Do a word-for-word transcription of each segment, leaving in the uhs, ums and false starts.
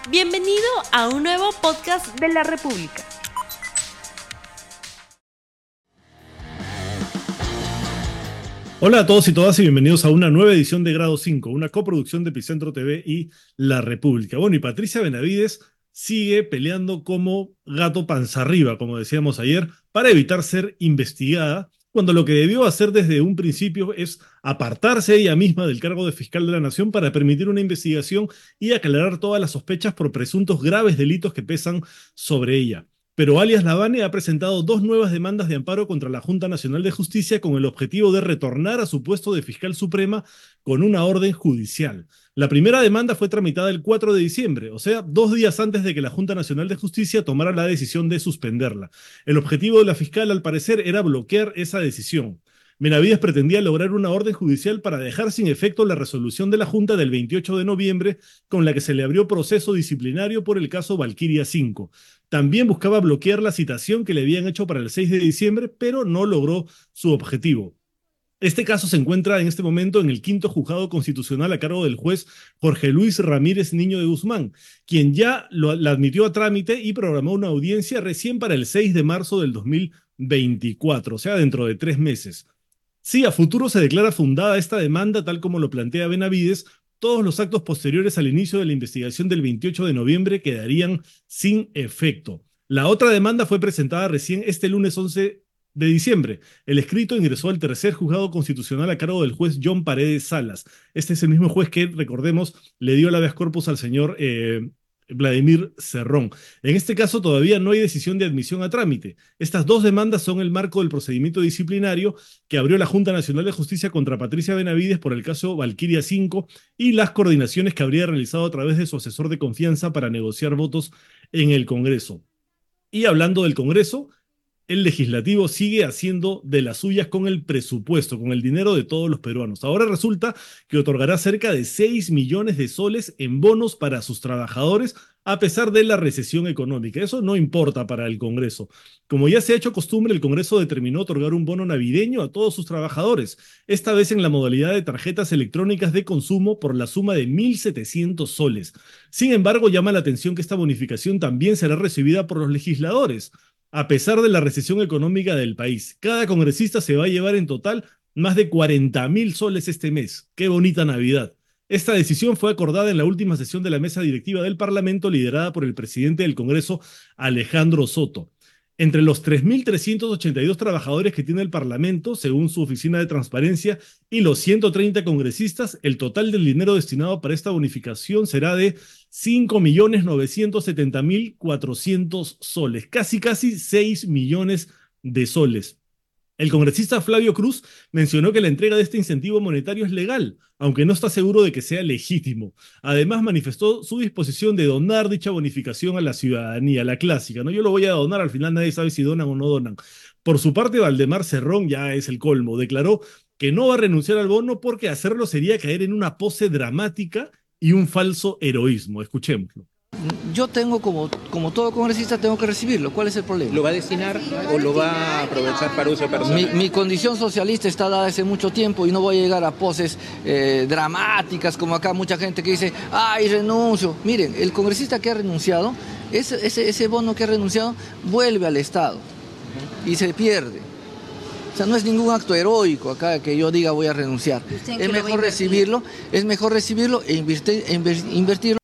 Bienvenido a un nuevo podcast de la República. Hola a todos y todas y bienvenidos a una nueva edición de Grado cinco, una coproducción de Epicentro T V y La República. Bueno, y Patricia Benavides sigue peleando como gato panza arriba, como decíamos ayer, para evitar ser investigada, cuando lo que debió hacer desde un principio es apartarse ella misma del cargo de fiscal de la Nación para permitir una investigación y aclarar todas las sospechas por presuntos graves delitos que pesan sobre ella. Pero alias Lavane ha presentado dos nuevas demandas de amparo contra la Junta Nacional de Justicia con el objetivo de retornar a su puesto de fiscal suprema con una orden judicial. La primera demanda fue tramitada el cuatro de diciembre, o sea, dos días antes de que la Junta Nacional de Justicia tomara la decisión de suspenderla. El objetivo de la fiscal, al parecer, era bloquear esa decisión. Benavides pretendía lograr una orden judicial para dejar sin efecto la resolución de la Junta del veintiocho de noviembre con la que se le abrió proceso disciplinario por el caso Valquiria cinco. También buscaba bloquear la citación que le habían hecho para el seis de diciembre, pero no logró su objetivo. Este caso se encuentra en este momento en el quinto juzgado constitucional a cargo del juez Jorge Luis Ramírez Niño de Guzmán, quien ya lo, la admitió a trámite y programó una audiencia recién para el seis de marzo del dos mil veinticuatro, o sea, dentro de tres meses. Si a futuro se declara fundada esta demanda, tal como lo plantea Benavides, todos los actos posteriores al inicio de la investigación del veintiocho de noviembre quedarían sin efecto. La otra demanda fue presentada recién este lunes once de diciembre. El escrito ingresó al tercer juzgado constitucional a cargo del juez John Paredes Salas. Este es el mismo juez que, recordemos, le dio el habeas corpus al señor eh, Vladimir Cerrón. En este caso todavía no hay decisión de admisión a trámite. Estas dos demandas son el marco del procedimiento disciplinario que abrió la Junta Nacional de Justicia contra Patricia Benavides por el caso Valquiria cinco y las coordinaciones que habría realizado a través de su asesor de confianza para negociar votos en el Congreso. Y hablando del Congreso, el legislativo sigue haciendo de las suyas con el presupuesto, con el dinero de todos los peruanos. Ahora resulta que otorgará cerca de seis millones de soles en bonos para sus trabajadores a pesar de la recesión económica. Eso no importa para el Congreso. Como ya se ha hecho costumbre, el Congreso determinó otorgar un bono navideño a todos sus trabajadores, esta vez en la modalidad de tarjetas electrónicas de consumo por la suma de mil setecientos soles. Sin embargo, llama la atención que esta bonificación también será recibida por los legisladores. A pesar de la recesión económica del país, cada congresista se va a llevar en total más de cuarenta mil soles este mes. ¡Qué bonita Navidad! Esta decisión fue acordada en la última sesión de la mesa directiva del Parlamento, liderada por el presidente del Congreso, Alejandro Soto. Entre los tres mil trescientos ochenta y dos trabajadores que tiene el Parlamento, según su oficina de transparencia, y los ciento treinta congresistas, el total del dinero destinado para esta bonificación será de cinco millones novecientos setenta mil cuatrocientos soles, casi casi seis millones de soles. El congresista Flavio Cruz mencionó que la entrega de este incentivo monetario es legal, aunque no está seguro de que sea legítimo. Además, manifestó su disposición de donar dicha bonificación a la ciudadanía, la clásica, ¿no? Yo lo voy a donar, al final nadie sabe si donan o no donan. Por su parte, Valdemar Cerrón ya es el colmo. Declaró que no va a renunciar al bono porque hacerlo sería caer en una pose dramática y un falso heroísmo. Escuchémoslo. Yo tengo, como, como todo congresista, tengo que recibirlo. ¿Cuál es el problema? ¿Lo va a destinar o lo va a aprovechar para uso personal? Mi, mi condición socialista está dada hace mucho tiempo y no voy a llegar a poses eh, dramáticas como acá mucha gente que dice, ¡ay, renuncio! Miren, el congresista que ha renunciado, ese, ese, ese bono que ha renunciado, vuelve al Estado y se pierde. O sea, no es ningún acto heroico acá que yo diga voy a renunciar. Es mejor recibirlo, es mejor recibirlo e invertir, invertirlo.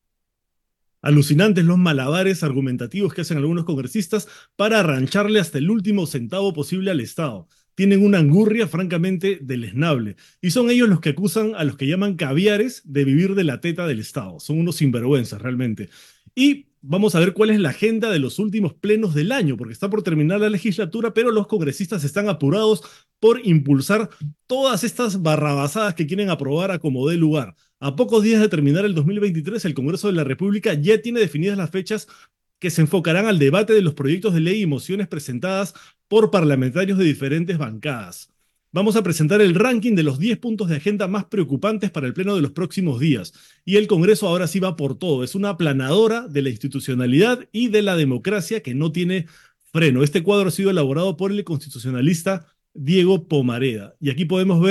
Alucinantes los malabares argumentativos que hacen algunos congresistas para arrancharle hasta el último centavo posible al Estado. Tienen una angurria francamente deleznable. Y son ellos los que acusan a los que llaman caviares de vivir de la teta del Estado. Son unos sinvergüenzas realmente. Y vamos a ver cuál es la agenda de los últimos plenos del año, porque está por terminar la legislatura, pero los congresistas están apurados por impulsar todas estas barrabasadas que quieren aprobar a como dé lugar. A pocos días de terminar el dos mil veintitrés, el Congreso de la República ya tiene definidas las fechas que se enfocarán al debate de los proyectos de ley y mociones presentadas por parlamentarios de diferentes bancadas. Vamos a presentar el ranking de los diez puntos de agenda más preocupantes para el pleno de los próximos días. Y el Congreso ahora sí va por todo. Es una aplanadora de la institucionalidad y de la democracia que no tiene freno. Este cuadro ha sido elaborado por el constitucionalista Diego Pomareda. Y aquí podemos ver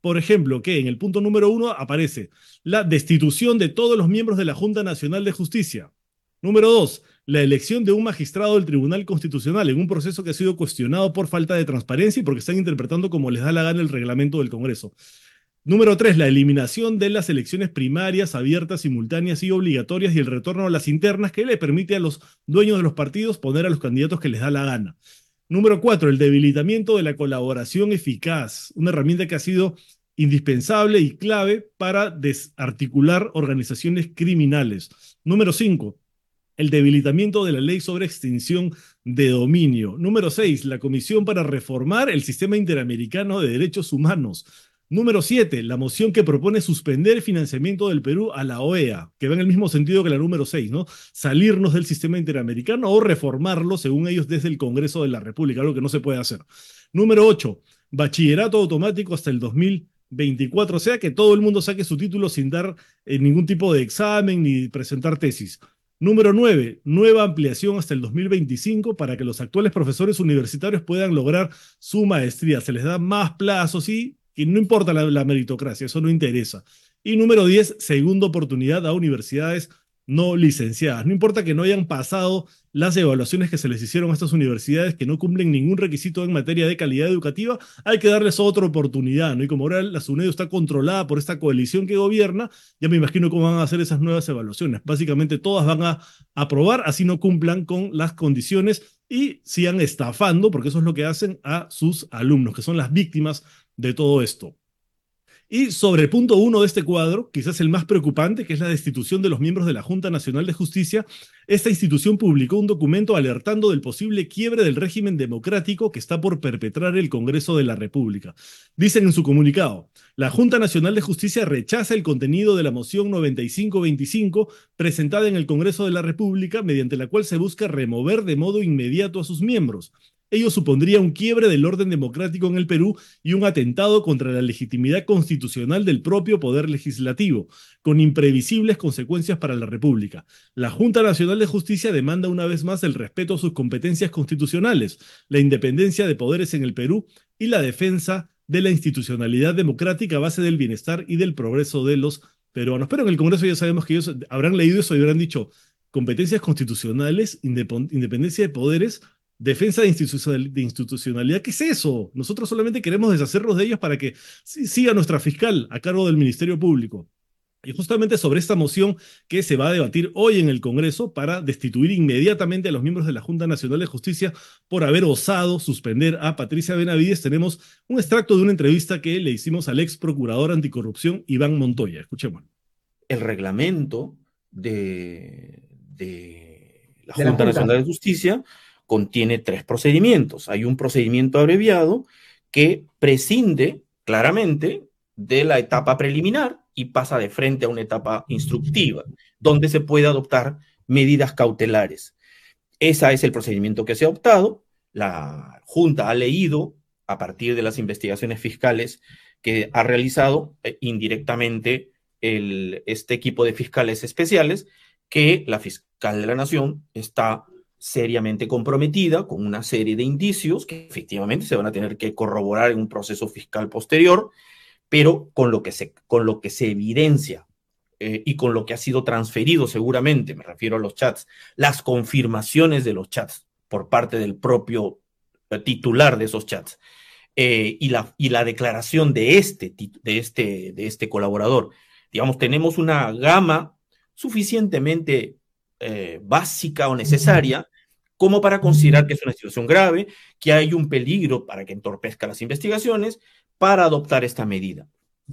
Por ejemplo, que en el punto número uno aparece la destitución de todos los miembros de la Junta Nacional de Justicia. Número dos, la elección de un magistrado del Tribunal Constitucional en un proceso que ha sido cuestionado por falta de transparencia y porque están interpretando como les da la gana el reglamento del Congreso. Número tres, la eliminación de las elecciones primarias, abiertas, simultáneas y obligatorias y el retorno a las internas que le permite a los dueños de los partidos poner a los candidatos que les da la gana. Número cuatro, el debilitamiento de la colaboración eficaz, una herramienta que ha sido indispensable y clave para desarticular organizaciones criminales. Número cinco, el debilitamiento de la ley sobre extinción de dominio. Número seis, la Comisión para reformar el sistema interamericano de derechos humanos. Número siete, la moción que propone suspender el financiamiento del Perú a la O E A, que va en el mismo sentido que la número seis, ¿no? Salirnos del sistema interamericano o reformarlo, según ellos, desde el Congreso de la República, algo que no se puede hacer. Número ocho, bachillerato automático hasta el dos mil veinticuatro, o sea que todo el mundo saque su título sin dar eh, ningún tipo de examen ni presentar tesis. Número nueve, nueva ampliación hasta el dos mil veinticinco para que los actuales profesores universitarios puedan lograr su maestría. Se les da más plazos y, y no importa la, la meritocracia, eso no interesa. Y número diez, segunda oportunidad a universidades no licenciadas. No importa que no hayan pasado las evaluaciones que se les hicieron a estas universidades que no cumplen ningún requisito en materia de calidad educativa, hay que darles otra oportunidad, ¿no? Y como ahora la SUNEDU está controlada por esta coalición que gobierna, ya me imagino cómo van a hacer esas nuevas evaluaciones. Básicamente todas van a aprobar, así no cumplan con las condiciones y sigan estafando, porque eso es lo que hacen a sus alumnos, que son las víctimas de todo esto. Y sobre el punto uno de este cuadro, quizás el más preocupante, que es la destitución de los miembros de la Junta Nacional de Justicia, esta institución publicó un documento alertando del posible quiebre del régimen democrático que está por perpetrar el Congreso de la República. Dicen en su comunicado, la Junta Nacional de Justicia rechaza el contenido de la moción noventa y cinco veinticinco presentada en el Congreso de la República, mediante la cual se busca remover de modo inmediato a sus miembros. Ello supondría un quiebre del orden democrático en el Perú y un atentado contra la legitimidad constitucional del propio poder legislativo, con imprevisibles consecuencias para la República. La Junta Nacional de Justicia demanda una vez más el respeto a sus competencias constitucionales, la independencia de poderes en el Perú y la defensa de la institucionalidad democrática a base del bienestar y del progreso de los peruanos. Pero en el Congreso ya sabemos que ellos habrán leído eso y habrán dicho competencias constitucionales, independencia de poderes, defensa de institucionalidad. ¿Qué es eso? Nosotros solamente queremos deshacernos de ellos para que siga nuestra fiscal a cargo del Ministerio Público. Y justamente sobre esta moción que se va a debatir hoy en el Congreso para destituir inmediatamente a los miembros de la Junta Nacional de Justicia por haber osado suspender a Patricia Benavides, tenemos un extracto de una entrevista que le hicimos al ex procurador anticorrupción Iván Montoya. Escuchemos. El reglamento de, de la Junta, de la Junta Nacional de Justicia contiene tres procedimientos. Hay un procedimiento abreviado que prescinde claramente de la etapa preliminar y pasa de frente a una etapa instructiva, donde se puede adoptar medidas cautelares. Ese es el procedimiento que se ha optado. La Junta ha leído, a partir de las investigaciones fiscales que ha realizado eh, indirectamente el, este equipo de fiscales especiales, que la fiscal de la Nación está seriamente comprometida con una serie de indicios que efectivamente se van a tener que corroborar en un proceso fiscal posterior, pero con lo que se, con lo que se evidencia eh, y con lo que ha sido transferido seguramente, me refiero a los chats, las confirmaciones de los chats por parte del propio eh, titular de esos chats eh, y, la, y la declaración de este, de, este, de este colaborador. Digamos, tenemos una gama suficientemente eh, básica o necesaria como para considerar que es una situación grave, que hay un peligro para que entorpezca las investigaciones, para adoptar esta medida.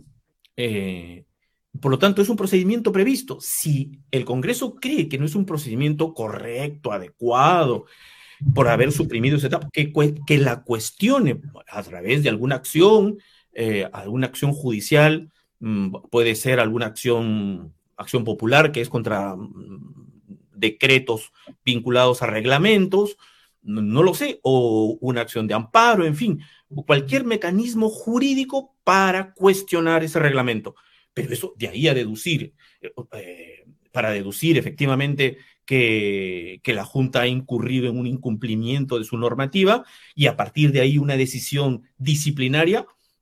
Eh, por lo tanto, es un procedimiento previsto. Si el Congreso cree que no es un procedimiento correcto, adecuado, por haber suprimido esa etapa, que, que la cuestione a través de alguna acción, eh, alguna acción judicial, mmm, puede ser alguna acción, acción popular, que es contra mmm, decretos vinculados a reglamentos, no, no lo sé, o una acción de amparo, en fin, cualquier mecanismo jurídico para cuestionar ese reglamento. Pero eso, de ahí a deducir, eh, para deducir efectivamente que, que la Junta ha incurrido en un incumplimiento de su normativa y a partir de ahí una decisión disciplinaria,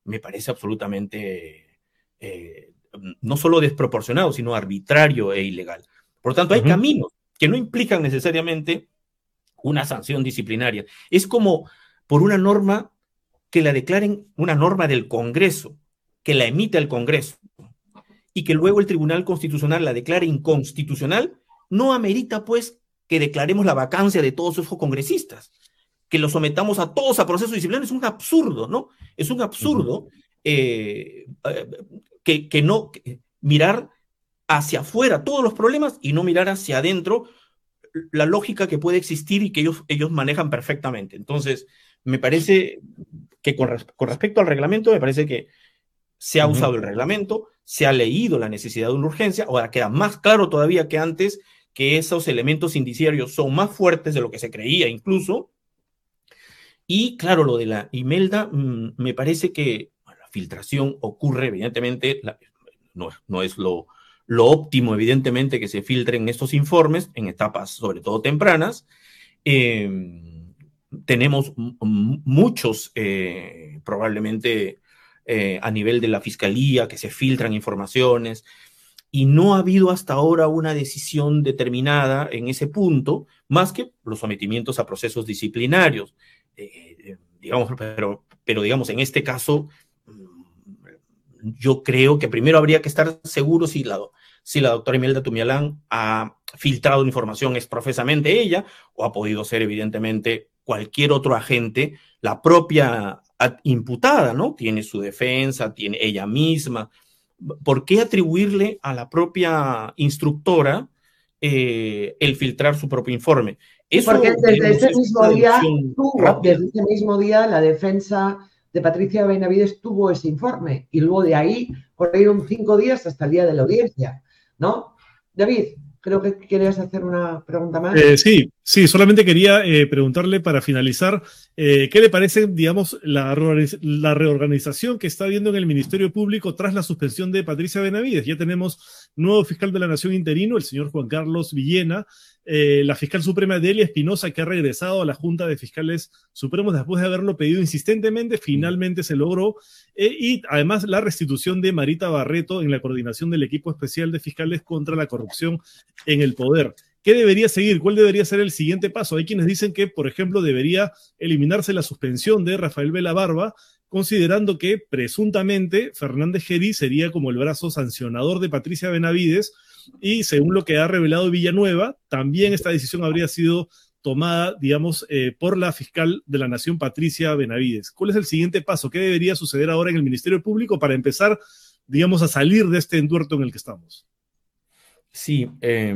me parece absolutamente eh, no solo desproporcionado, sino arbitrario e ilegal. Por lo tanto, hay uh-huh. caminos que no implican necesariamente una sanción disciplinaria. Es como por una norma que la declaren una norma del Congreso, que la emite el Congreso, y que luego el Tribunal Constitucional la declare inconstitucional, no amerita, pues, que declaremos la vacancia de todos esos congresistas, que los sometamos a todos a proceso disciplinario. Es un absurdo, ¿no? Es un absurdo uh-huh. eh, eh, que, que no que mirar hacia afuera todos los problemas y no mirar hacia adentro la lógica que puede existir y que ellos, ellos manejan perfectamente. Entonces, me parece que con, res, con respecto al reglamento, me parece que se ha uh-huh. usado el reglamento, se ha leído la necesidad de una urgencia, ahora queda más claro todavía que antes que esos elementos indiciarios son más fuertes de lo que se creía incluso. Y claro, lo de la Imelda, mmm, me parece que bueno, la filtración ocurre, evidentemente, la, no, no es lo, lo óptimo, evidentemente, que se filtren estos informes en etapas, sobre todo tempranas. Eh, tenemos m- muchos, eh, probablemente, eh, a nivel de la Fiscalía, que se filtran informaciones, y no ha habido hasta ahora una decisión determinada en ese punto, más que los sometimientos a procesos disciplinarios. Eh, digamos, pero, pero digamos, en este caso, yo creo que primero habría que estar seguro si la, si la doctora Imelda Tumialán ha filtrado información exprofesamente ella, o ha podido ser evidentemente cualquier otro agente, la propia imputada, ¿no? Tiene su defensa, tiene ella misma. ¿Por qué atribuirle a la propia instructora eh, el filtrar su propio informe? Eso, porque desde ese mismo día tuvo, desde ese mismo día la defensa de Patricia Benavides tuvo ese informe y luego de ahí corrieron cinco días hasta el día de la audiencia, ¿no? David, creo que querías hacer una pregunta más. Eh, sí, sí, solamente quería eh, preguntarle para finalizar, eh, ¿qué le parece, digamos, la, reorganiz- la reorganización que está habiendo en el Ministerio Público tras la suspensión de Patricia Benavides? Ya tenemos nuevo fiscal de la Nación interino, el señor Juan Carlos Villena, eh, la fiscal suprema Delia Espinosa, que ha regresado a la Junta de Fiscales Supremos después de haberlo pedido insistentemente, finalmente se logró, eh, y además la restitución de Marita Barreto en la coordinación del equipo especial de fiscales contra la corrupción en el poder. ¿Qué debería seguir? ¿Cuál debería ser el siguiente paso? Hay quienes dicen que, por ejemplo, debería eliminarse la suspensión de Rafael Vela Barba, considerando que presuntamente Fernández Gerí sería como el brazo sancionador de Patricia Benavides, y según lo que ha revelado Villanueva, también esta decisión habría sido tomada, digamos, eh, por la fiscal de la Nación, Patricia Benavides. ¿Cuál es el siguiente paso? ¿Qué debería suceder ahora en el Ministerio Público para empezar, digamos, a salir de este entuerto en el que estamos? Sí, eh,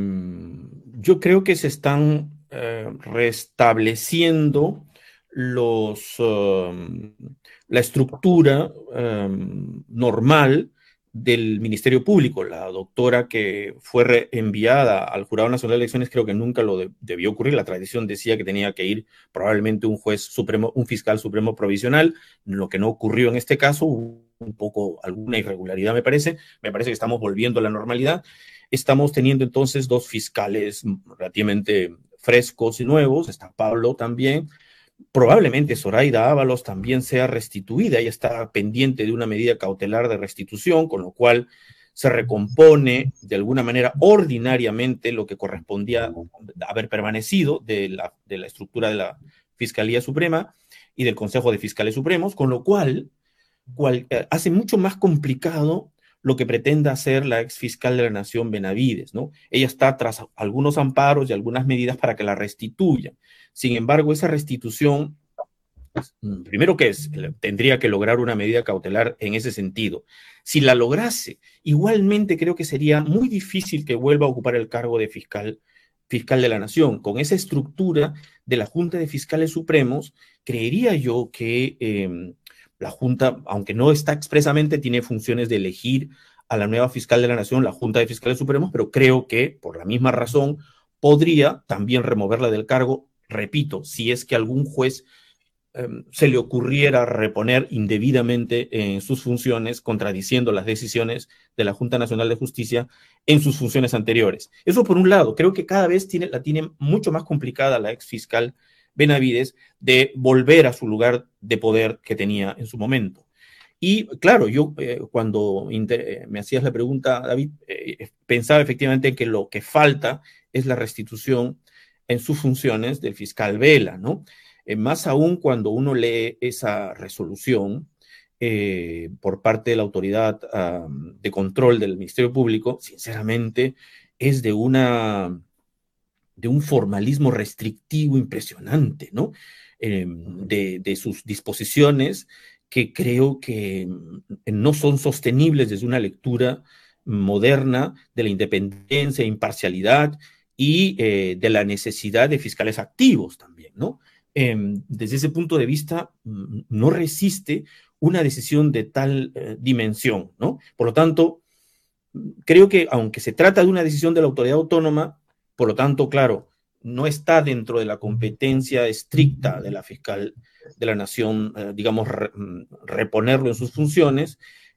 yo creo que se están eh, restableciendo los, uh, la estructura um, normal del Ministerio Público. La doctora que fue enviada al Jurado Nacional de Elecciones creo que nunca lo de, debió ocurrir. La tradición decía que tenía que ir probablemente un juez supremo, un fiscal supremo provisional, lo que no ocurrió en este caso, un poco alguna irregularidad me parece. Me parece que estamos volviendo a la normalidad. Estamos teniendo entonces dos fiscales relativamente frescos y nuevos, está Pablo también. Probablemente Zoraida Ábalos también sea restituida, ella está pendiente de una medida cautelar de restitución, con lo cual se recompone de alguna manera ordinariamente lo que correspondía haber permanecido de la, de la estructura de la Fiscalía Suprema y del Consejo de Fiscales Supremos, con lo cual, cual eh, hace mucho más complicado lo que pretenda hacer la ex fiscal de la Nación Benavides, ¿no? Ella está tras algunos amparos y algunas medidas para que la restituyan. Sin embargo, esa restitución, primero que es, tendría que lograr una medida cautelar en ese sentido. Si la lograse, igualmente creo que sería muy difícil que vuelva a ocupar el cargo de fiscal, fiscal de la Nación. Con esa estructura de la Junta de Fiscales Supremos, creería yo que eh, la Junta, aunque no está expresamente, tiene funciones de elegir a la nueva fiscal de la Nación, la Junta de Fiscales Supremos, pero creo que, por la misma razón, podría también removerla del cargo, repito, si es que algún juez eh, se le ocurriera reponer indebidamente en eh, sus funciones, contradiciendo las decisiones de la Junta Nacional de Justicia en sus funciones anteriores. Eso por un lado, creo que cada vez tiene, la tiene mucho más complicada la ex fiscal Benavides de volver a su lugar de poder que tenía en su momento. Y claro, yo eh, cuando inter- me hacías la pregunta, David, eh, pensaba efectivamente que lo que falta es la restitución en sus funciones del fiscal Vela, ¿no? Eh, más aún cuando uno lee esa resolución eh, por parte de la autoridad um, de control del Ministerio Público, sinceramente es de una de un formalismo restrictivo impresionante, ¿no? Eh, de, de sus disposiciones que creo que no son sostenibles desde una lectura moderna de la independencia, imparcialidad y eh, de la necesidad de fiscales activos también, ¿no? Eh, desde ese punto de vista, no resiste una decisión de tal eh, dimensión, ¿no? Por lo tanto, creo que aunque se trata de una decisión de la autoridad autónoma, por lo tanto, claro, no está dentro de la competencia estricta de la fiscal de la Nación, eh, digamos, re, reponerlo en sus funciones.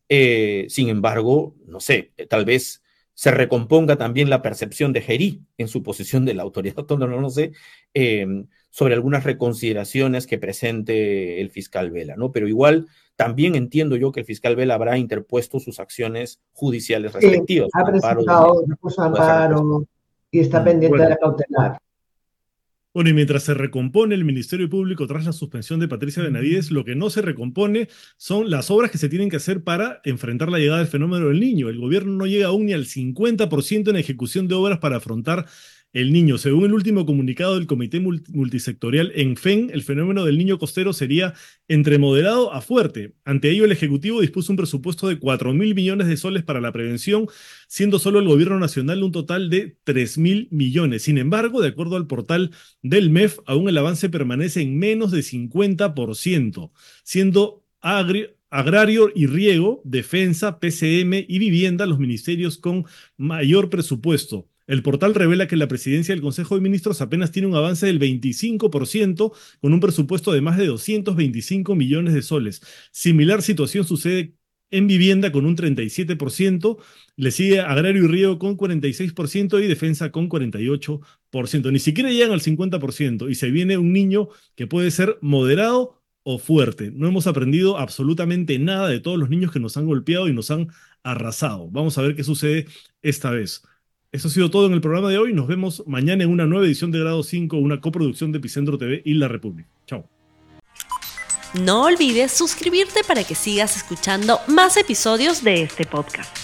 Eh, sin embargo, no sé, tal vez se recomponga también la percepción de Gerí en su posición de la autoridad autónoma, no sé, eh, sobre algunas reconsideraciones que presente el fiscal Vela, ¿no? Pero igual también entiendo yo que el fiscal Vela habrá interpuesto sus acciones judiciales respectivas. Sí, ha presentado recurso de amparo y está mm, pendiente bueno. de la cautelar. Bueno, y mientras se recompone el Ministerio Público tras la suspensión de Patricia Benavides, lo que no se recompone son las obras que se tienen que hacer para enfrentar la llegada del fenómeno del Niño. El gobierno no llega aún ni al cincuenta por ciento en ejecución de obras para afrontar el Niño. Según el último comunicado del Comité Multisectorial en F E N, el fenómeno del Niño costero sería entre moderado a fuerte. Ante ello, el Ejecutivo dispuso un presupuesto de cuatro mil millones de soles para la prevención, siendo solo el Gobierno Nacional un total de tres mil millones. Sin embargo, de acuerdo al portal del M E F, aún el avance permanece en menos de cincuenta por ciento, siendo agri Agrario y Riego, Defensa, P C M y Vivienda los ministerios con mayor presupuesto. El portal revela que la presidencia del Consejo de Ministros apenas tiene un avance del veinticinco por ciento con un presupuesto de más de doscientos veinticinco millones de soles. Similar situación sucede en Vivienda con un treinta y siete por ciento, le sigue Agrario y Riego con cuarenta y seis por ciento y Defensa con cuarenta y ocho por ciento. Ni siquiera llegan al cincuenta por ciento y se viene un niño que puede ser moderado o fuerte. No hemos aprendido absolutamente nada de todos los niños que nos han golpeado y nos han arrasado. Vamos a ver qué sucede esta vez. Eso ha sido todo en el programa de hoy. Nos vemos mañana en una nueva edición de Grado cinco, una coproducción de Epicentro T V y La República. Chao. No olvides suscribirte para que sigas escuchando más episodios de este podcast.